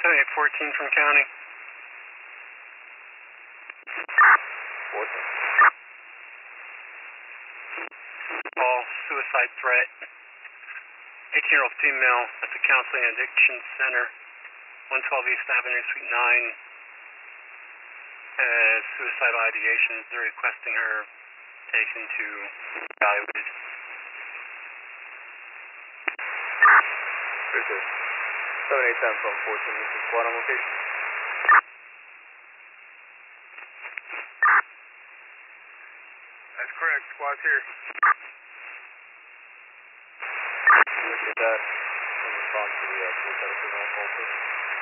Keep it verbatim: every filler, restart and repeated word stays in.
seventy-eight fourteen from county. fourteen. All suicide threat. eighteen-year-old female at the Counseling Addiction Center, one twelve East Avenue, Suite nine. Has suicidal ideation. They're requesting her taken to evaluated. Appreciate it. seven eight ten from fourteen, this is squad on location. That's correct, squad's here. Look at that in response to the uh, suicidal female call, please.